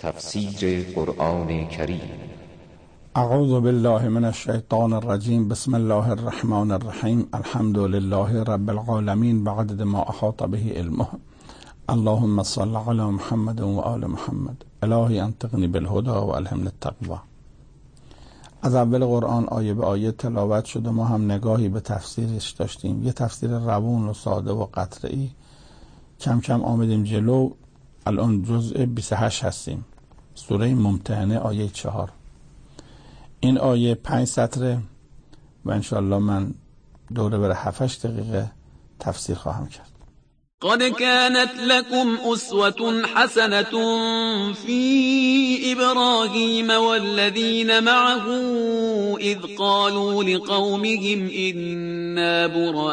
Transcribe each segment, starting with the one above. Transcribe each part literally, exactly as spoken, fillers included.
تفسیر قرآن کریم. اعوذ بالله من الشیطان الرجیم. بسم الله الرحمن الرحیم. الحمد لله رب العالمین بعدد ما احاط به علمه. اللهم صل علی محمد و آل محمد. الهی انطقنی بالهدى و الهمنی التقوی. از اول قرآن آیه به آیه تلاوت شده، ما هم نگاهی به تفسیرش داشتیم. یه تفسیر روون و ساده و قطعی. کم کم آمدیم جلو. الان جزء بیست و هشت هستیم. سوره ممتحنه آیه چهار. این آیه پنج سطره و انشاءالله من دوره بر هفت هشت دقیقه تفسیر خواهم کرد. قد كانت لكم أسوة حسنة في إبراهيم والذين معه إذ قالوا لقومهم إنا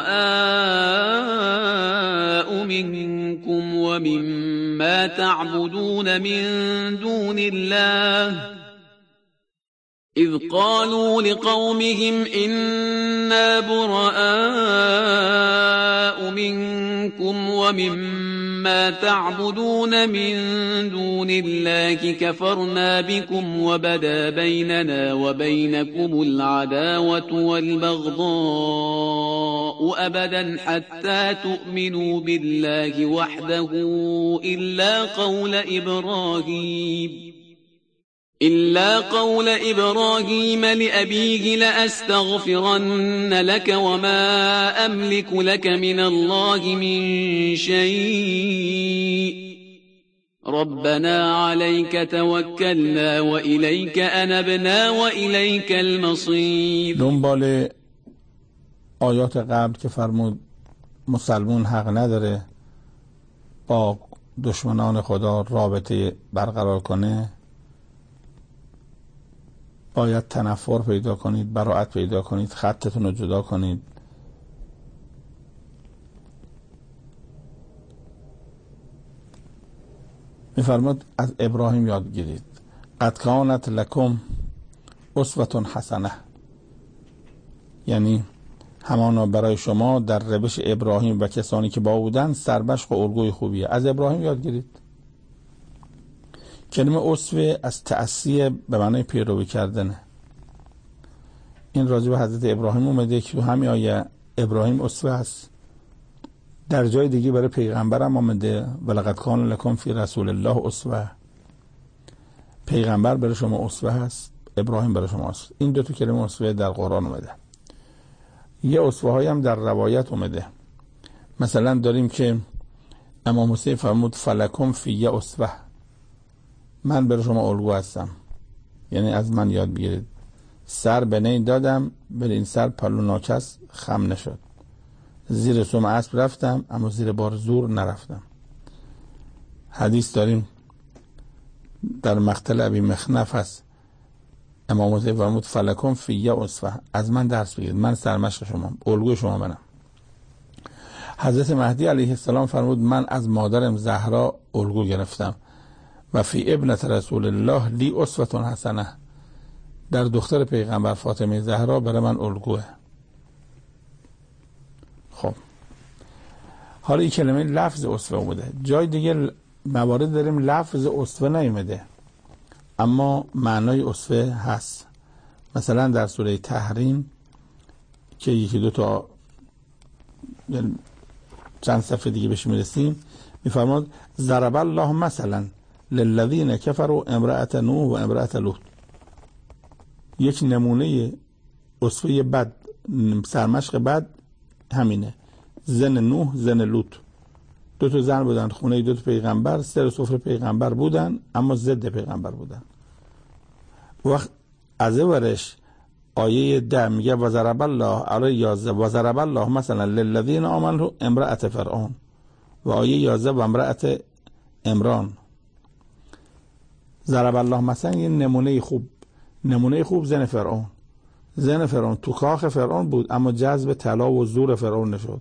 براء منكم ومما تعبدون من دون الله إذ قالوا لقومهم إنا براء منكم ومما تعبدون من دون الله كفرنا بكم وبدا بيننا وبينكم العداوة والبغضاء أبدا حتى تؤمنوا بالله وحده إلا قول إبراهيم إلا قول إبراهيم لأبيه لأستغفرن لك وما أملك لك من الله من شيء ربنا عليك توكلنا وإليك أنبنا وإليك المصير. دنبال آیات قبل که فرمود مسلمون حق نداره با دشمنان خدا رابطه برقرار کنه، باید تنفر پیدا کنید، براءت پیدا کنید، خطتون رو جدا کنید. میفرماد از ابراهیم یاد گیرید. قد کانت لکم اسوة حسنه، یعنی همانا برای شما در روش ابراهیم و کسانی که با بودن سربشق و الگوی خوبیه. از ابراهیم یاد گیرید. کلمه اسوه از تأسیه به معنای پیروی کردنه. این راجع به حضرت ابراهیم اومده که تو همین آیه ابراهیم اسوه هست. در جای دیگه برای پیغمبرم اومده ولقد کان لکم فی رسول الله اسوه. پیغمبر برای شما اسوه هست، ابراهیم برای شما اسوه. این دو تا کلمه اسوه در قرآن اومده. یه اسوه های هم در روایت اومده. مثلا داریم که امام حسین فرمود فلکم فی اسوه، من برای شما الگو هستم، یعنی از من یاد بگیرید. سر به نی دادم ولی این سر پلو ناکس خم نشد. زیر سم اسب رفتم اما زیر بار زور نرفتم. حدیث داریم در مقتل ابی مخنف هست. امام حسین فرمود فلکم فی اسوه، از من درس بگیرید، من سرمشق شما، الگوی شما منم. حضرت مهدی علیه السلام فرمود من از مادرم زهرا الگو گرفتم و فی ابنت رسول الله لی اسوة حسنه، در دختر پیغمبر فاطمه زهرا برای من الگوه. خب حالا این کلمه لفظ اسوه اومده. جای دیگه موارد داریم لفظ اسوه نیومده اما معنای اسوه هست. مثلا در سوره تحریم که یکی دو تا چند صفحه دیگه بهش میرسیم، میفرماد ضرب الله مثلا للذین کفروا امرأة نوح و امرأة لوط. یک نمونه اسوه بد، سرمشق بد همینه. زن نوح، زن لوط، دو تا زن بودن خونه دو تا پیغمبر، سر سفره پیغمبر بودن اما ضد پیغمبر بودن. وقت از ورش آیه ده میگه و ضرب الله علی یازده و ضرب الله مثلا للذین آمنوا امرأة فرعون، و آیه یازده و امرأة عمران. ضرب الله مثلا یه نمونه خوب، نمونه خوب زن فرعون. زن فرعون تو کاخ فرعون بود اما جذب طلا و زور فرعون نشد.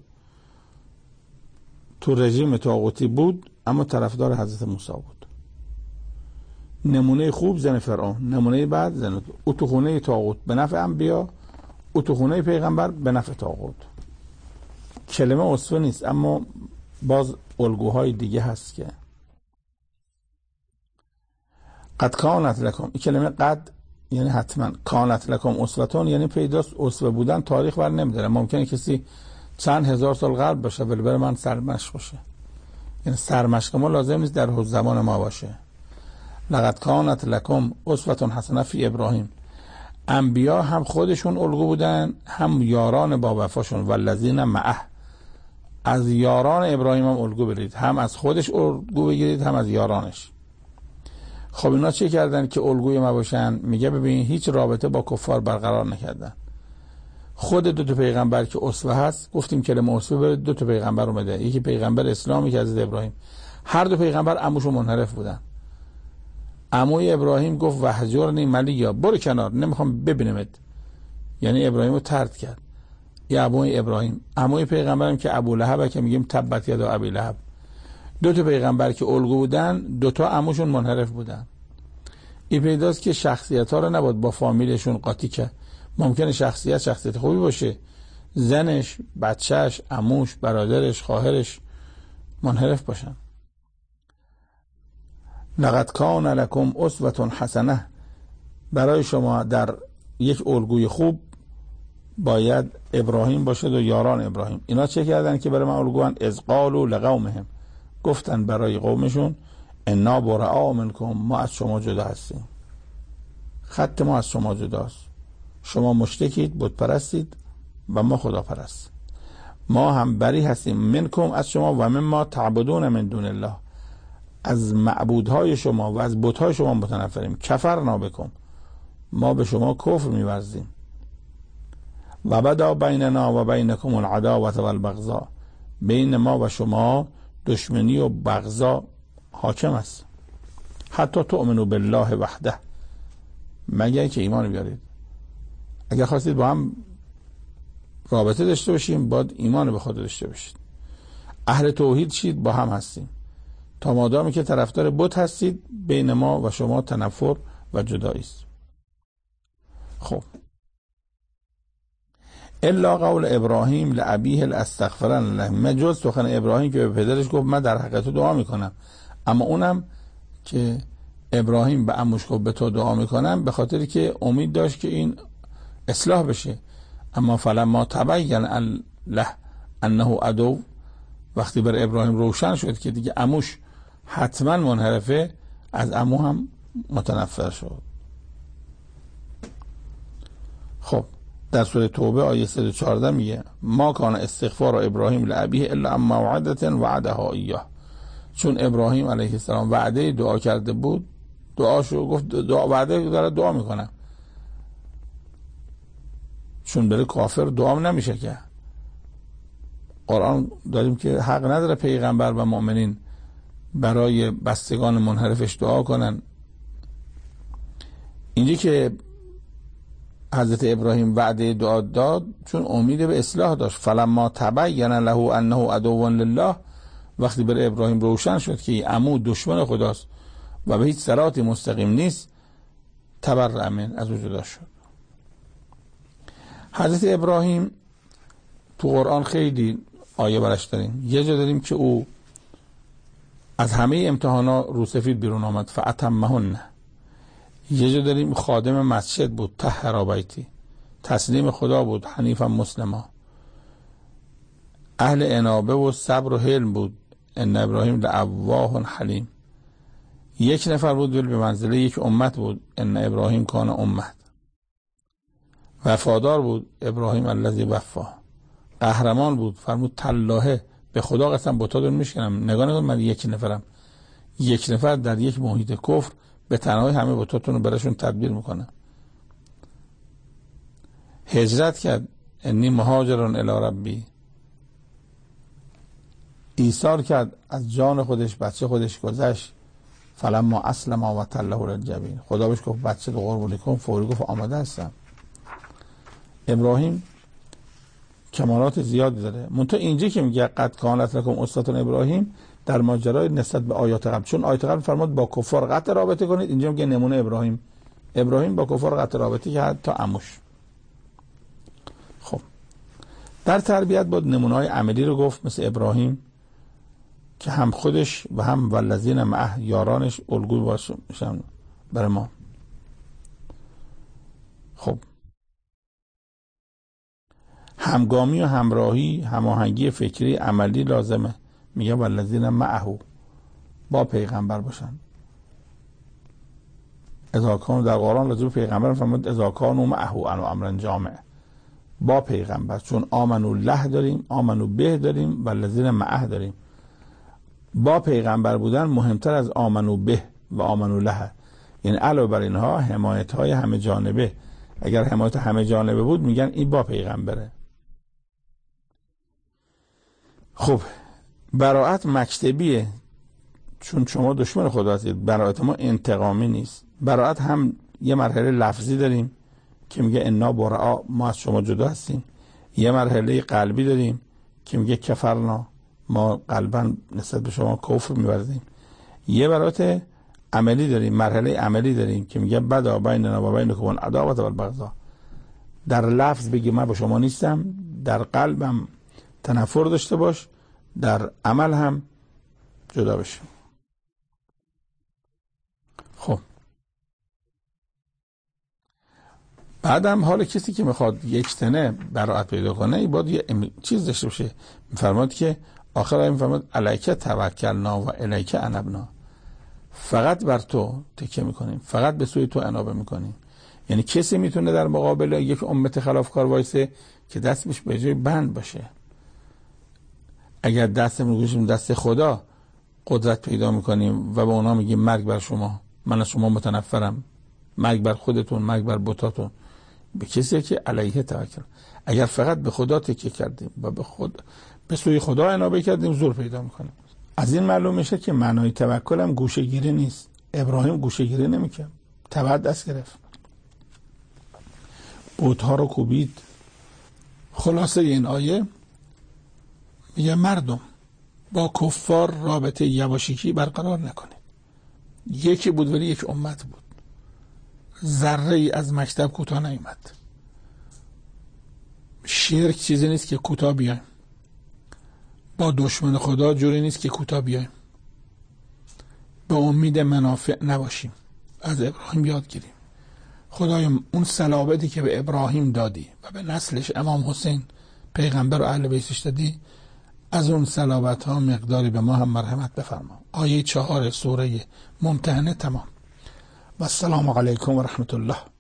تو رژیم طاغوتی بود اما طرفدار حضرت موسی بود. نمونه خوب زن فرعون، نمونه بعد زن او تو خونه طاغوت به نفع انبیا، او تو خونه پیغمبر به نفع طاغوت. کلمه اسوه نیست اما باز الگوهای دیگه هست که قد کانت لکم، این کلمه قد یعنی حتما، کانت لکم اسوتون یعنی پیداست اسوه بودن تاریخ بر نمیداره. ممکنه کسی چند هزار سال قبل باشه ولی برای من سرمشق باشه، یعنی سرمشق ما لازم نیست در زمان ما باشه. لقد کانت لکم اسوه حسنه فی ابراهیم، انبیا هم خودشون الگو بودن هم یاران با وفاشون. والذین معه، از یاران ابراهیم هم الگو بگیرید، هم از خودش الگو بگیرید هم از یارانش. خب اینا چه کردن که الگوی ما باشن؟ میگه ببین هیچ رابطه با کفار برقرار نکردن. خود دو تا پیغمبر که اسوه هست، گفتیم کلمه اسوه بره دو تا پیغمبر اومده، یکی پیغمبر اسلامی که از ابراهیم، هر دو پیغمبر عموشو منحرف بودن. عموی ابراهیم گفت وهجرنی ملیا، برو کنار نمیخوام ببینمت، یعنی ابراهیم رو طرد کرد. یا عموی ابراهیم. عموی پیغمبرم که ابو لهب که میگیم تبت یدا ابی لهب. دو تا پیغمبر که الگو بودن، دو تا عموشون منحرف بودن. این پیداست که شخصیت ها رو نباید با فامیلشون قاطی کرد. ممکنه شخصیت شخصیت خوبی باشه، زنش، بچهش، عموش، برادرش، خواهرش منحرف باشن. لقد کان لکم اسوه حسنه، برای شما در یک الگوی خوب باید ابراهیم باشد و یاران ابراهیم. اینا چه کردن که برای ما الگوان؟ اذ قالوا لقومهم، گفتن برای قومشون انا براء منکم، ما از شما جدا هستیم، خط ما از شما جداست، شما مشرکید، بت پرستید و ما خدا پرست. ما هم بری هستیم منکم از شما و مما تعبدون من دون الله، از معبودهای شما و از بت‌های شما متنفریم. کفرنا بکم، ما به شما کفر می‌ورزیم. و بدا بیننا و بینکم العداوة والبغضاء، بین ما و شما دشمنی و بغضا حاکم است. حتی تؤمنوا بالله وحده، مگر که ایمان بیارید. اگر خواستید با هم رابطه داشته باشیم باید ایمان به خدا داشته باشید. اهل توحید شید، با هم هستیم. تا مادامی که طرفدار بت هستید بین ما و شما تنفر و جدایی است. خب الا قول ابراهیم لابیه لاستغفرن له، مجاز سخن ابراهیم که به پدرش گفت من در حق تو دعا میکنم، اما اونم که ابراهیم به عموش گفت به تو دعا میکنم به خاطری که امید داشت که این اصلاح بشه. اما فلما تبین له انه عدو، وقتی بر ابراهیم روشن شد که دیگه عموش حتما منحرفه، از عمو هم متنفر شد. خب در سوره توبه آیه صد و چهارده میگه ما کان استغفار ابراهیم لابیه الا عن موعده وعدها ایاه، چون ابراهیم علیه السلام وعده دعا کرده بود، دعاشو گفت دعا وعده داره دعا میکنم، چون بره کافر دعا نمیشه که. قرآن داریم که حق نداره پیغمبر و مؤمنین برای بستگان منحرفش دعا کنن. اینجا که حضرت ابراهیم وعده دعا داد چون امید به اصلاح داشت. فلما تبین له انه عدو لله، وقتی بر ابراهیم روشن شد که عمو دشمن خداست و به هیچ صراط مستقیم نیست، تبرأ منه، از او جدا شد. حضرت ابراهیم تو قرآن خیلی آیه برش داریم. یه جا داریم که او از همه امتحانا روسفید بیرون آمد، فاتمهن. یه جا داریم خادم مسجد بود، طهر بیتی، تسلیم خدا بود، حنیفا مسلما، اهل انابه و صبر و حلم بود، ان ابراهیم لأواه حلیم. یک نفر بود ولی به منزله یک امت بود، ان ابراهیم کان امت. وفادار بود ابراهیم الذی وفا. قهرمان بود، فرمود تالله به خدا قسم بتاتون میشکنم. نگاه نکن من یک نفرم، یک نفر در یک محیط کفر به تنهایی همه بتاتون رو براشون تدبیر میکنه. هجرت کرد، انی مهاجرون الی ربی، ایثار کرد، از جان خودش بچه خودش گذشت. فلما اسلم و تله للجبین، خدا بهش گفت بچه تو قربونی کن، فوری گفت آماده هستم. ابراهیم کمالات زیادی داره. منتها اینجا که میگه قد کانت لکم اسوة ابراهیم، در ماجرای نسبت به آیات قبل، چون آیات قبل فرمود با کفار قطع رابطه کنید، اینجا میگه نمونه ابراهیم. ابراهیم با کفار قطع رابطه کرد تا عموش. خب در تربیت بود نمونه‌های عملی رو گفت، مثل ابراهیم که هم خودش و هم والذین معه یارانش الگوی باشن. برای ما. خب همگامی و همراهی، هماهنگی فکری عملی لازمه. میگه والذین معه، با پیغمبر باشن. اذا کانوا، در قرآن راجع به پیغمبر فرمود اذا کانوا معه علی امر جامع، با پیغمبر، چون آمنو له داریم، آمنو به داریم، والذین معه داریم. با پیغمبر بودن مهمتر از آمنو به و آمنو له. یعنی علاوه بر اینها حمایت های همه جانبه. اگر حمایت همه جانبه بود میگن این با پیغمبره. خب براءت مکتبیه، چون شما دشمن خدا هستید. براءت ما انتقامی نیست. براءت هم یه مرحله لفظی داریم که میگه انا براء، ما از شما جدا هستیم. یه مرحله قلبی داریم که میگه کفرنا، ما قلبا نسبت به شما کفر می‌ورزیم. یه براءت عملی داریم، مرحله عملی داریم که میگه بدا بیننا و بینکم العداوة والبغضاء. در لفظ بگی من با شما نیستم، در قلبم تنفر داشته باش، در عمل هم جدا بشیم. خب بعدم حال کسی که میخواد یک تنه براءت پیدا کنه باید یه چیز داشته باشه. میفرماد که آخر آیه میفرماد علیک توکلنا و الیک انبنا، فقط بر تو تکیه میکنیم، فقط به سوی تو انابه میکنیم. یعنی کسی میتونه در مقابل یک امت خلافکار وایسه که دستش به جای بند باشه. اگر دستمون گوشیم دست خدا قدرت پیدا میکنیم و به اونا میگیم مرگ بر شما، من از شما متنفرم، مرگ بر خودتون، مرگ بر بتاتون. به کسی که علیه توکل. اگر فقط به خدا تکیه کردیم و به خود به سوی خدا انابه کردیم زور پیدا میکنیم. از این معلوم میشه که معنای توکل هم گوشه‌گیری نیست. ابراهیم گوشه‌گیری نمیکرد، تبع دست گرفت، بت‌ها رو کوبید. خلاصه این آیه میگه مردم با کفار رابطه یواشکی برقرار نکنید. یکی بود ولی یک امت بود، ذره ای از مکتب کوتاه نیامد. شرک چیزی نیست که کوتاه بیایم، با دشمن خدا جوری نیست که کوتاه بیایم. به امید منافع نباشیم، از ابراهیم یاد گیریم. خدایا اون صلابتی که به ابراهیم دادی و به نسلش امام حسین پیغمبر و اهل بیتش دادی، از اون صلابت ها مقداری به ما هم مرحمت بفرما. آیه چهار سوره ممتحنه تمام. و السلام علیکم و رحمت الله.